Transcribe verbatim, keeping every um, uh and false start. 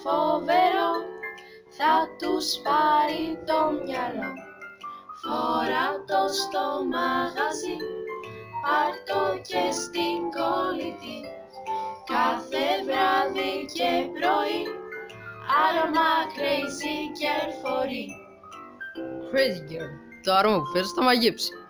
φοβερό, θα τους πάρει το μυαλό. Φορά το στο μαγαζί, πάρ' το και στην κολλητή. Κάθε βράδυ και πρωί, άρωμα Crazy Girl φορεί. Crazy Girl, το άρωμα που φέρεις θα μαγείψει.